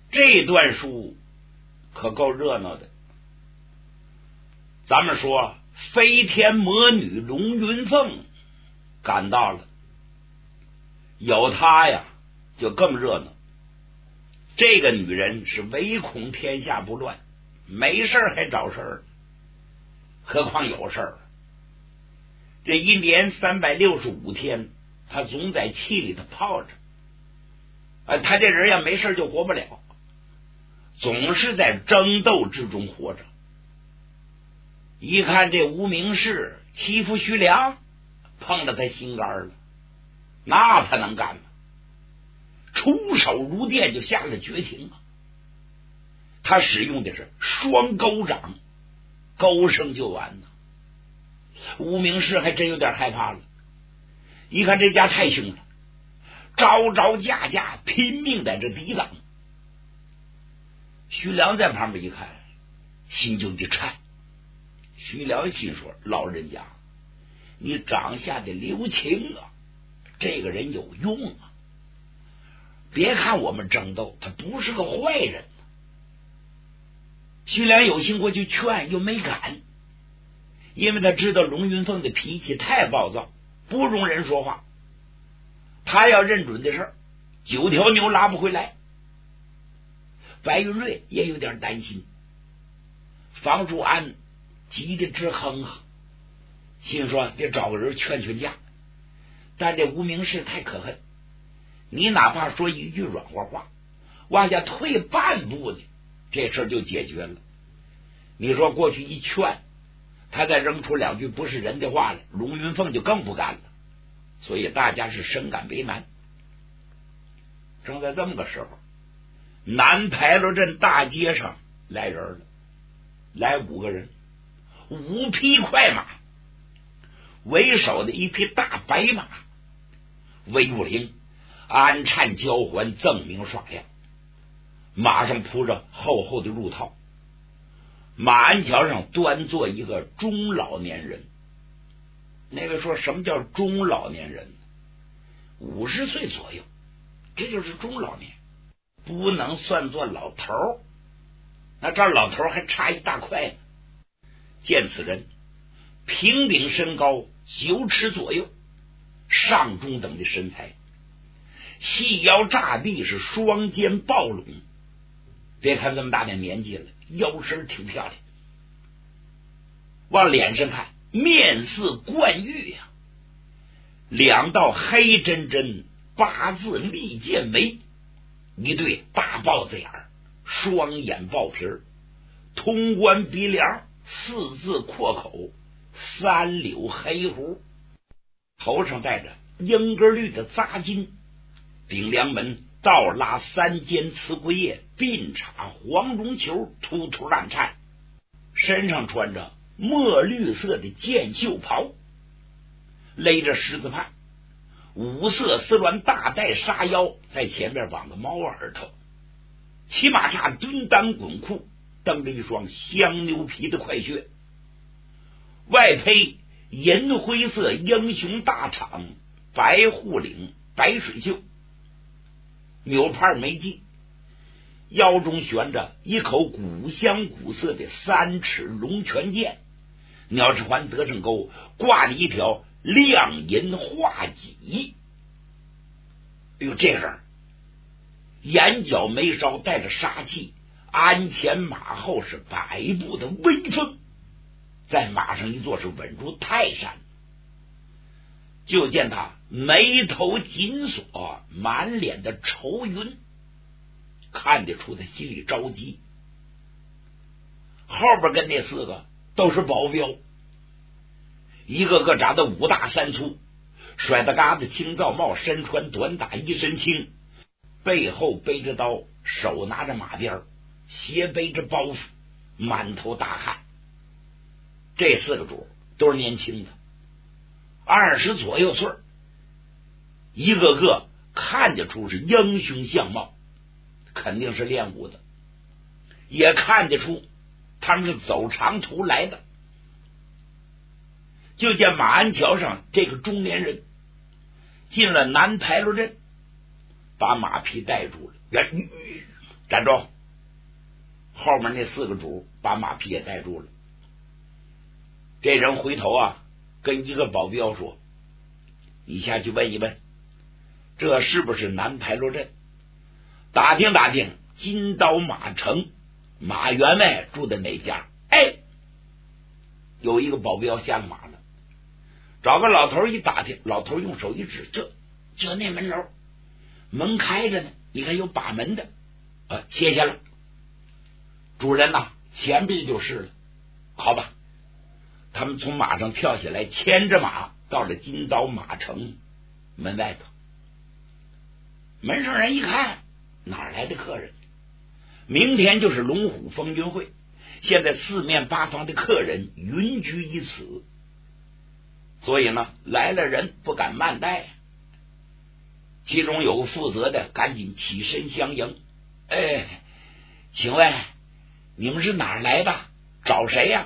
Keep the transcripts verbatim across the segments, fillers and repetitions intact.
这段书可够热闹的。咱们说飞天魔女龙云凤赶到了，有她呀就更热闹。这个女人是唯恐天下不乱，没事还找事儿，何况有事儿。这一年三百六十五天，她总在气里头泡着。啊，她这人呀没事就活不了，总是在争斗之中活着。一看这无名氏欺负徐良，碰到他心肝了，那他能干吗？出手如电，就下了绝情啊！他使用的是双钩掌，钩声就完了。无名氏还真有点害怕了，一看这家太凶了，招招架架，拼命在这抵挡。徐良在旁边一看，心就一颤。徐良心说：老人家，你掌下的留情啊，这个人有用啊！别看我们争斗，他不是个坏人。徐良有心过去劝，又没敢，因为他知道龙云凤的脾气太暴躁，不容人说话。他要认准的事儿，九条牛拉不回来。白云瑞也有点担心，房祝安急得直哼哼，心说得找个人劝劝架。但这无名氏太可恨，你哪怕说一句软和话，往下退半步呢，这事就解决了。你说过去一劝，他再扔出两句不是人的话来，龙云凤就更不干了。所以大家是深感为难。正在这么个时候，南牌楼镇大街上来人了，来五个人，五匹快马，为首的一匹大白马，威武灵，安颤交环，锃明耍亮，马上铺着厚厚的褥套，马鞍桥上端坐一个中老年人。那位说什么叫中老年人？五十岁左右，这就是中老年，不能算作老头儿。那这老头儿还差一大块呢。见此人，平顶身高九尺左右，上中等的身材，细腰炸臂，是双肩抱拢。别看这么大点年纪了，腰身挺漂亮。往脸上看，面似冠玉呀、啊，两道黑针针，八字利剑眉，一对大豹子眼儿，双眼豹皮儿，通关鼻梁，四字阔口，三绺黑胡，头上戴着英格绿的扎金，顶梁门倒拉三尖瓷龟叶，鬓插黄绒球，突突乱颤，身上穿着墨绿色的箭袖袍，勒着十字畔，五色丝鸾大带沙腰，在前面绑个猫耳朵，骑马下蹲裆滚裤，蹬着一双香牛皮的快靴，外披银灰色英雄大氅，白护领，白水袖，扭帕眉髻，腰中悬着一口古香古色的三尺龙泉剑，鸟翅环得胜钩挂着一条亮银画戟。哎呦，这人眼角眉梢带着杀气，鞍前马后是百步的威风，在马上一坐是稳如泰山。就见他眉头紧锁，满脸的愁云，看得出他心里着急。后边跟那四个都是保镖，一个个长得五大三粗，甩得嘎子青皂帽，身穿短打一身轻，背后背着刀，手拿着马鞭，斜背着包袱，满头大汗。这四个主都是年轻的，二十左右岁，一个个看得出是英雄相貌，肯定是练武的，也看得出他们是走长途来的。就见马鞍桥上这个中年人进了南牌楼镇，把马匹带住了， 站住！后面那四个主把马匹也带住了。这人回头啊，跟一个保镖说：“你下去问一问，这是不是南牌楼镇？打听打听，金刀马城马员外住的哪家？”哎，有一个保镖下了马了，找个老头一打听，老头用手一指，这就那门楼，门开着呢，你看有把门的。呃，歇下了，主人呐、啊，前边就是了。好吧，他们从马上跳下来，牵着马到了金刀马城门外头。门上人一看，哪来的客人？明天就是龙虎风云会，现在四面八方的客人云集于此，所以呢，来了人不敢慢待。其中有个负责的，赶紧起身相迎。哎，请问你们是哪儿来的？找谁呀、啊？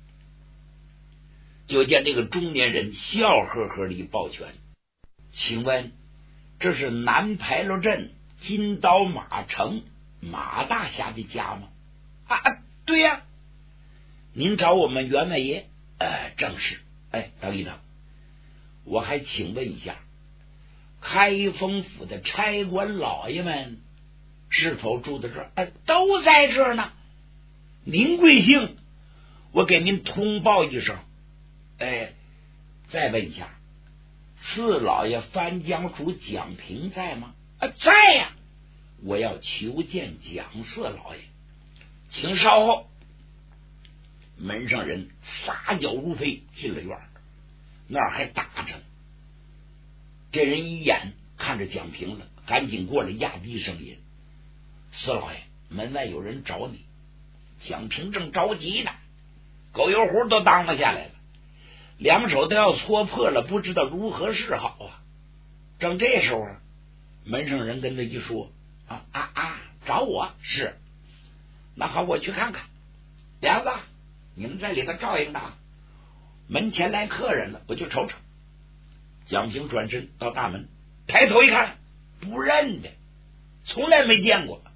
就见这个中年人笑呵呵的一抱拳，请问这是南牌楼镇金刀马城马大侠的家吗？啊，对呀、啊，您找我们员外爷？呃，正是。哎，等一等，我还请问一下，开封府的差官老爷们是否住在这儿？呃，都在这儿呢。您贵姓？我给您通报一声。哎，再问一下，四老爷番江主蒋平在吗？啊，在呀。我要求见蒋四老爷，请稍后。门上人撒脚如飞进了院，那儿还打着。这人一眼看着蒋平了，赶紧过来压低声音：“四老爷，门外有人找你。”蒋平正着急呢，狗油壶都当了下来了，两手都要搓破了，不知道如何是好啊。正这时候，门上人跟他一说：“啊啊啊，找我是？那好，我去看看。梁子，你们在里头照应着，门前来客人了，我就瞅瞅。”蒋平转身到大门，抬头一看，不认得，从来没见过。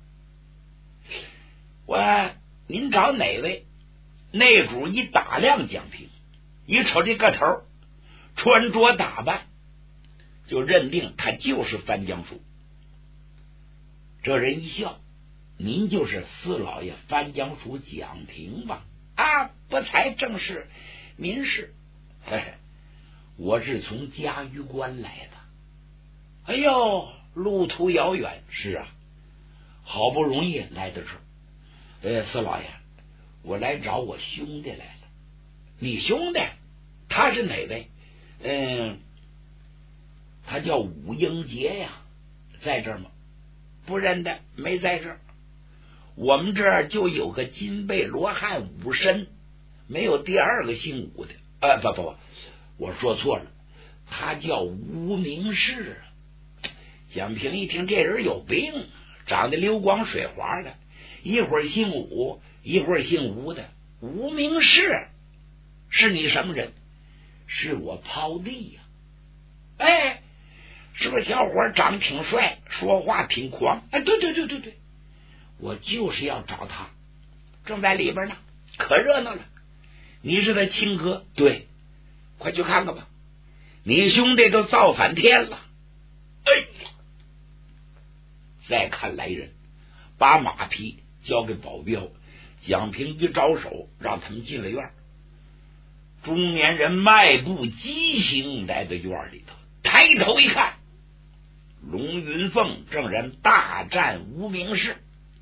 我，您找哪位？内主一打量蒋平，一瞅这个头，穿着打扮，就认定他就是番江叔。这人一笑：“您就是四老爷番江叔蒋平吧？”啊，不才正是，您是？嘿嘿，我是从嘉峪关来的。哎呦，路途遥远。是啊，好不容易来到这儿。呃，四老爷，我来找我兄弟来了。你兄弟？他是哪位？嗯，他叫武英杰呀，在这儿吗？不认得，没在这儿。我们这儿就有个金背罗汉武神，没有第二个姓武的。呃，不不不，我说错了，他叫吴明士。蒋平一听，这人有病，长得流光水滑的，一会儿姓武，一会儿姓吴的。吴明士是你什么人？是我胞弟呀、啊。哎，是不是小伙长得挺帅，说话挺狂？哎，对对对对对，我就是要找他，正在里边呢，可热闹了。你是他亲哥？对，快去看看吧，你兄弟都造反天了。哎呀！再看来人，把马匹交给保镖，蒋平一招手，让他们进了院。中年人迈步疾行来到院里头，抬头一看，龙云凤正然大战无名氏。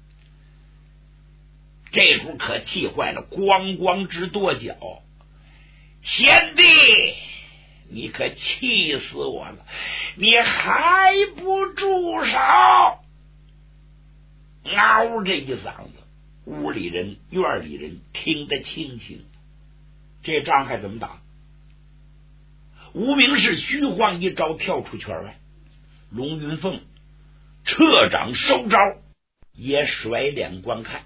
这主可气坏了，咣咣直跺脚：“贤弟，你可气死我了！你还不住手！”嗷这一嗓子，屋里人院里人听得清清。这仗还怎么打？无名氏虚晃一招，跳出圈外。龙云凤撤掌收招，也甩脸观看。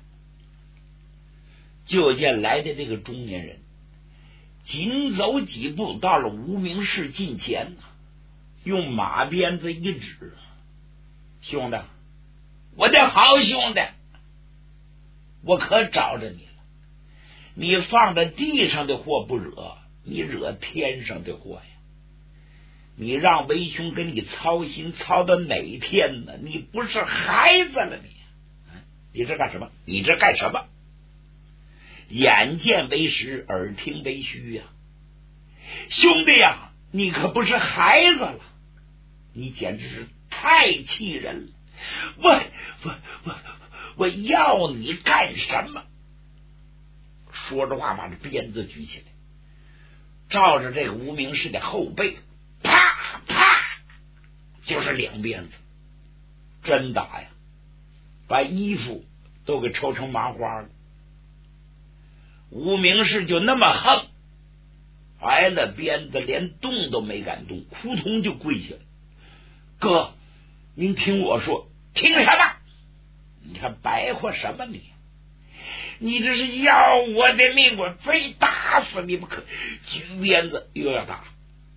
就见来的这个中年人紧走几步，到了无名氏近前，用马鞭子一指：“兄弟，我的好兄弟， 我可找着你了。你放在地上的祸不惹，你惹天上的祸呀！你让为兄跟你操心操到哪天呢？你不是孩子了你？你这干什么？你这干什么？眼见为实，耳听为虚呀！兄弟呀，你可不是孩子了，你简直是太气人了！我我我我要你干什么？说着话，把这鞭子举起来，照着这个无名氏的后背，啪啪就是两鞭子，真打呀，把衣服都给抽成麻花了。无名氏就那么横，挨了鞭子连动都没敢动，扑通就跪下了。哥，您听我说。听什么？你看白话什么你？你这是要我的命，我非打死你不可！举鞭子又要打。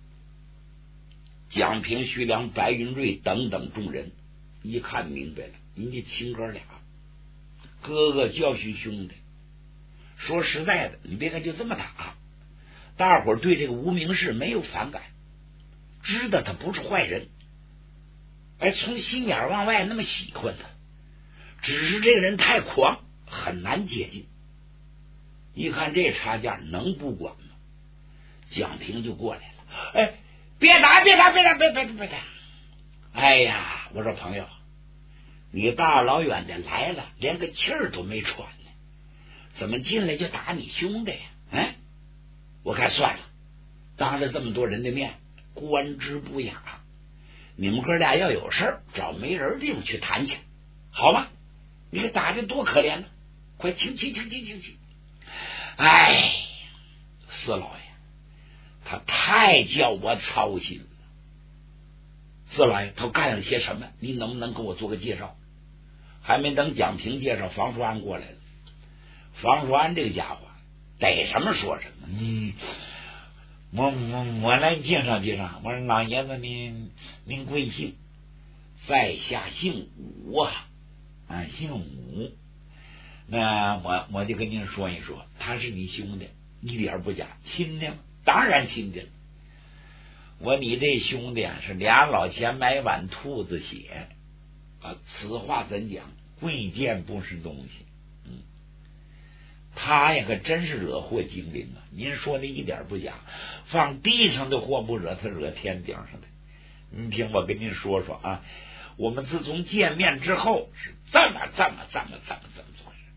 蒋平、徐良、白云瑞等等众人一看明白了，人家亲哥俩，哥哥教训兄弟。说实在的，你别看就这么打，大伙儿对这个无名氏没有反感，知道他不是坏人，而从心眼往外那么喜欢他，只是这个人太狂，很难接近。一看这差价能不管吗？蒋平就过来了，哎，别打别打别打别别别打！哎呀，我说朋友，你大老远的来了，连个气儿都没喘呢，怎么进来就打你兄弟呀？哎，我看算了，当着这么多人的面，官之不雅，你们哥俩要有事儿，找没人地方去谈去，好吗？你给打的多可怜呢，快请请请请请请！哎，四老爷，他太叫我操心了。四老爷，他干了些什么？你能不能给我做个介绍？还没等蒋平介绍，房叔安过来了。房叔安这个家伙逮什么说什么。嗯，我我我来介绍介绍。我说老爷子您您贵姓？在下姓武啊，啊姓武。那我我就跟您说一说，他是你兄弟，一点不假，亲的吗？当然亲的了。我你这兄弟啊，是俩老钱买碗兔子血啊！此话怎讲？贵贱不是东西。嗯，他呀可真是惹祸精灵啊！您说的一点不假，放地上的祸不惹，他惹天顶上的。您听我跟您说说啊，我们自从见面之后是这么这么这么这么这么做事。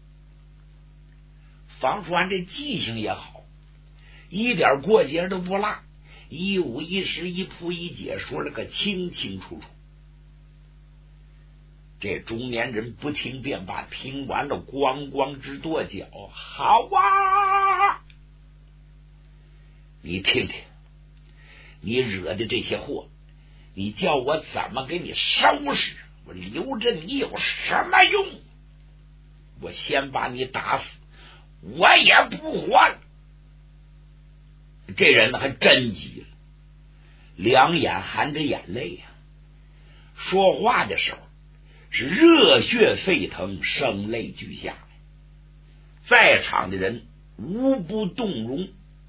房叔安这记性也好，一点过节都不落，一五一十一扑一解说了个清清楚楚。这中年人不听便罢，听完了咣咣直跺脚。好啊，你听听，你惹的这些祸，你叫我怎么给你收拾？我留着你有什么用？我先把你打死，我也不活了。这人还真急了，两眼含着眼泪呀、啊，说话的时候是热血沸腾，声泪俱下，在场的人无不动容。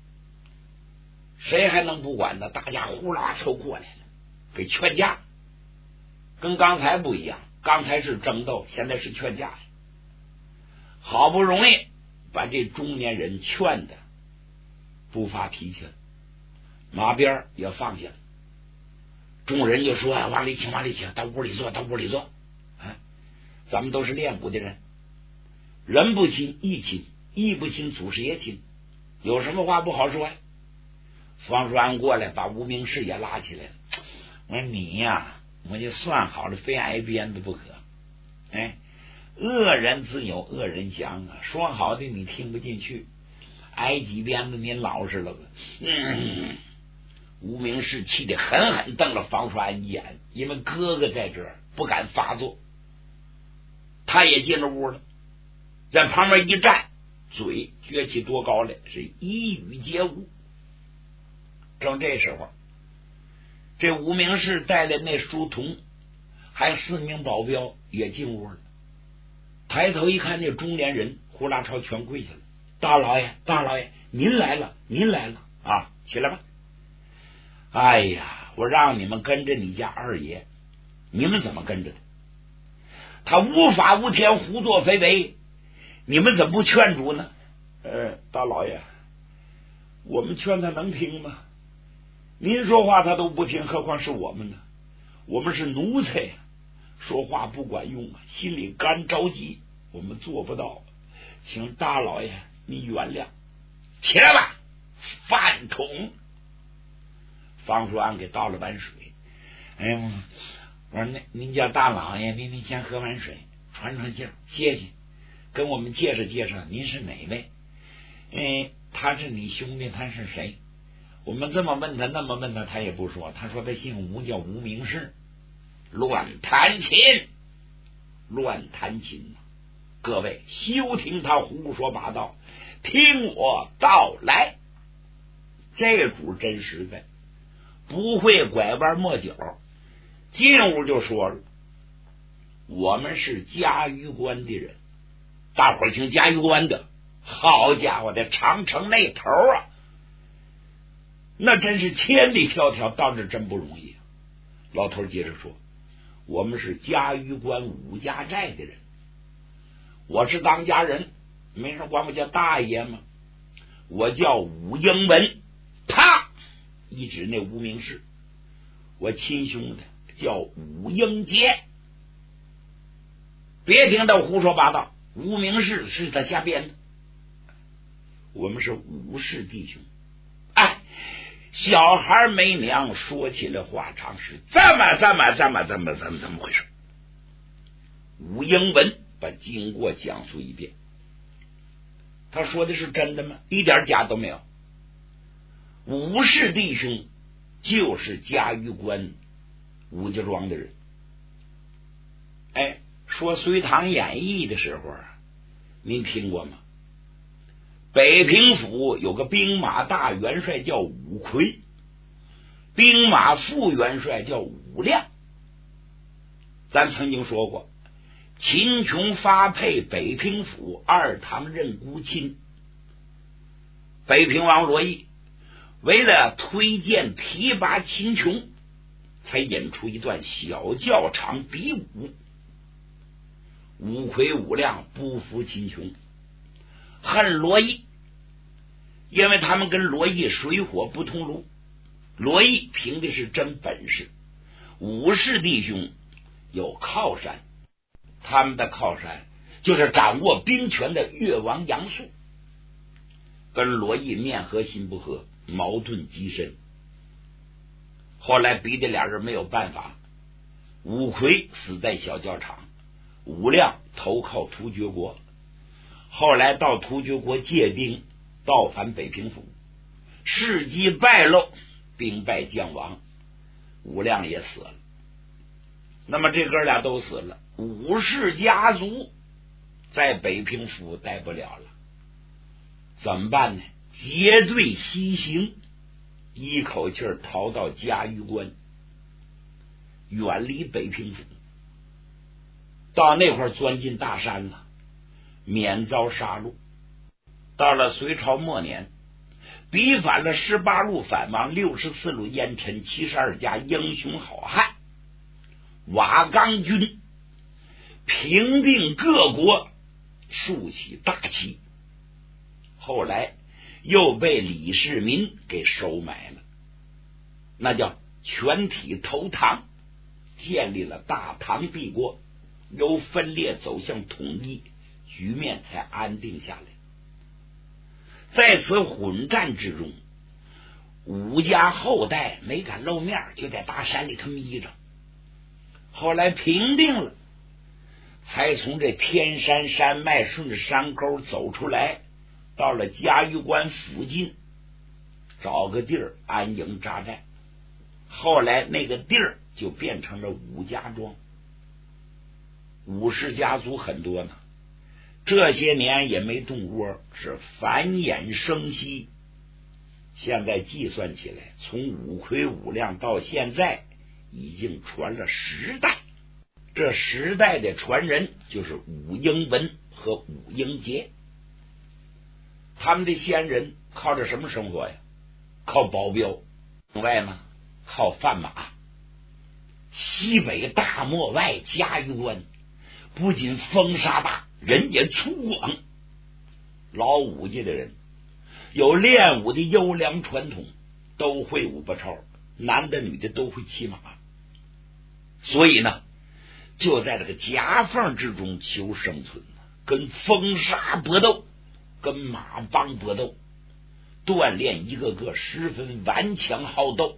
谁还能不管呢？大家呼啦凑过来了，给劝架，跟刚才不一样，刚才是争斗，现在是劝架。好不容易把这中年人劝的不发脾气了，马鞭也放下了。众人就说：“往里请，往里请，到屋里坐，到屋里坐。啊，咱们都是练武的人，人不亲义亲，义不亲祖师爷亲，有什么话不好说呀？”方叔安过来把无名氏也拉起来了。我说你呀，我就算好了，非挨鞭子不可。哎，恶人自有恶人降啊！说好的你听不进去，挨几鞭子你老实了吧？嗯，无名氏气得狠狠瞪了方叔安一眼，因为哥哥在这儿不敢发作，他也进了屋了，在旁边一站，嘴撅起多高来，是一语皆无。正这时候，这无名氏带来那书童还四名保镖也进屋了。抬头一看，这中年人呼啦超全跪下了。大老爷，大老爷，您来了，您来了啊，起来吧。哎呀，我让你们跟着你家二爷，你们怎么跟着的？他无法无天，胡作非为，你们怎么不劝阻呢？呃，大老爷，我们劝他能听吗？您说话他都不听，何况是我们呢？我们是奴才呀，说话不管用啊，心里干着急，我们做不到，请大老爷你原谅。起来吧，饭桶。方叔安给倒了碗水。哎呀，我说那您叫大老爷，您您先喝碗水，传传信，谢谢，跟我们介绍介绍，您是哪位？哎，他是你兄弟，他是谁？我们这么问他，那么问他，他也不说。他说他姓吴，叫吴名士。乱弹琴，乱弹琴！各位休听他胡说八道，听我道来。这主真实在，不会拐弯抹角。进屋就说了，我们是嘉峪关的人。大伙儿听嘉峪关的，好家伙的，长城那头啊，那真是千里迢迢到这真不容易。老头接着说，我们是嘉峪关武家寨的人，我是当家人，没人管我叫大爷吗？我叫武英文，啪一指那无名氏，我亲兄弟叫武英杰。别听他胡说八道，无名氏是他瞎编的，我们是武氏弟兄。哎，小孩没娘，说起来话长，是这么这么这么这么这么怎么回事？吴英文把经过讲述一遍。他说的是真的吗？一点假都没有。吴氏弟兄就是嘉峪关吴家庄的人。哎，说《隋唐演义》的时候啊，您听过吗？北平府有个兵马大元帅叫武魁，兵马副元帅叫武亮。咱曾经说过，秦琼发配北平府，二堂任孤亲。北平王罗毅为了推荐提拔秦琼，才引出一段小教场比武。武魁武亮不服秦琼，恨罗毅，因为他们跟罗毅水火不同炉。罗毅凭的是真本事，武氏弟兄有靠山，他们的靠山就是掌握兵权的越王杨素，跟罗毅面和心不和，矛盾极深。后来逼得俩人没有办法，武魁死在小教场，武亮投靠突厥国，后来到突厥国借兵造反北平府，事迹败露，兵败将亡，武亮也死了。那么这哥俩都死了，武氏家族在北平府待不了了，怎么办呢？结队西行，一口气儿逃到嘉峪关，远离北平府，到那块儿钻进大山了，免遭杀戮。到了隋朝末年，逼反了十八路反王，六十四路烟尘，七十二家英雄好汉，瓦岗军平定各国，竖起大旗。后来又被李世民给收买了，那叫全体投唐，建立了大唐帝国，由分裂走向统一，局面才安定下来。在此混战之中，武家后代没敢露面，就在大山里头眯着。后来平定了，才从这天山山脉顺着山沟走出来，到了嘉峪关附近，找个地儿安营扎寨。后来那个地儿就变成了武家庄。武氏家族很多呢，这些年也没动窝，是繁衍生息。现在计算起来，从武魁武亮到现在已经传了十代，这十代的传人就是武英文和武英杰。 他们的先人靠着什么生活呀？靠保镖，另外呢，靠贩马。西北大漠外加一关，不仅风沙大，人也粗犷。老武家的人有练武的优良传统，都会武拔超，男的女的都会骑马，所以呢，就在这个夹缝之中求生存，跟风沙搏斗，跟马帮搏斗，锻炼一个个十分顽强好斗。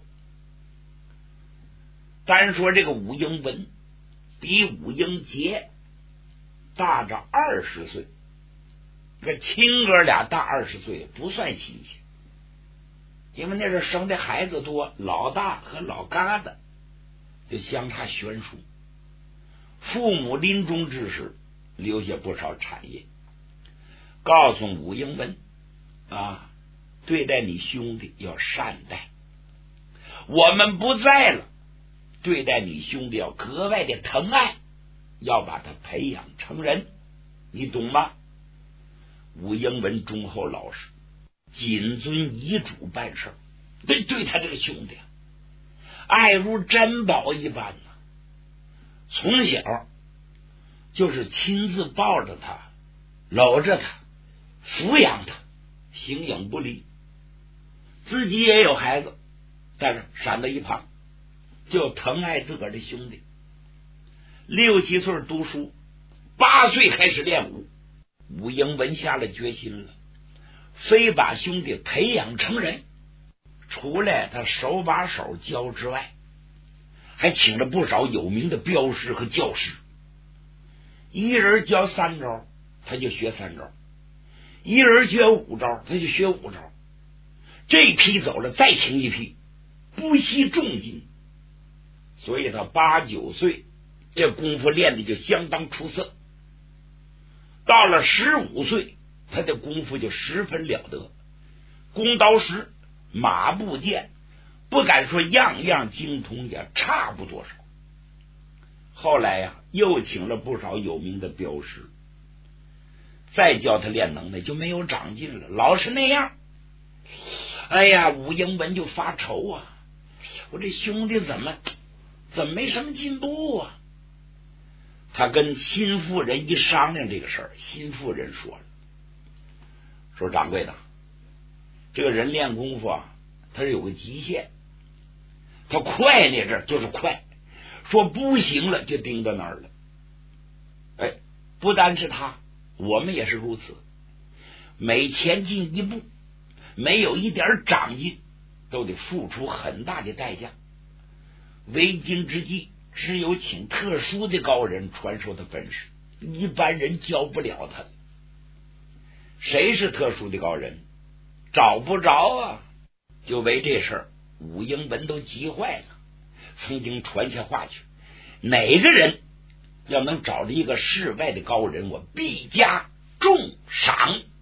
单说这个武英文比武英杰大着二十岁，这亲哥俩大二十岁不算新鲜，因为那时候生的孩子多，老大和老疙瘩就相差悬殊。父母临终之时留下不少产业，告诉武英文啊，对待你兄弟要善待，我们不在了，对待你兄弟要格外的疼爱，要把他培养成人，你懂吗？武英文忠厚老实，谨遵遗嘱办事，对对他这个兄弟爱如珍宝一般呢。从小就是亲自抱着他，搂着他，抚养他，形影不离。自己也有孩子，但是闪到一旁，就疼爱自个儿的兄弟。六七岁读书，八岁开始练武。武英文下了决心了，非把兄弟培养成人。除了他手把手教之外，还请了不少有名的镖师和教师。一人教三招，他就学三招；一人学五招，他就学五招。这批走了，再请一批，不惜重金。所以他八九岁，这功夫练的就相当出色。到了十五岁，他的功夫就十分了得，弓刀石、马步剑，不敢说样样精通，也差不多少。后来呀、啊，又请了不少有名的镖师，再教他练能耐就没有长进了，老是那样。哎呀，武英文就发愁啊，我这兄弟怎么怎么没什么进步啊？他跟新妇人一商量这个事儿，新妇人说了，说掌柜的，这个人练功夫啊，他是有个极限，他快那阵就是快，说不行了就盯到那儿了。哎，不单是他，我们也是如此，每前进一步，没有一点长进，都得付出很大的代价。为今之计，只有请特殊的高人传授他本事，一般人教不了他。谁是特殊的高人？找不着啊！就为这事儿，武英文都急坏了，曾经传下话去：哪个人要能找着一个世外的高人，我必加重赏。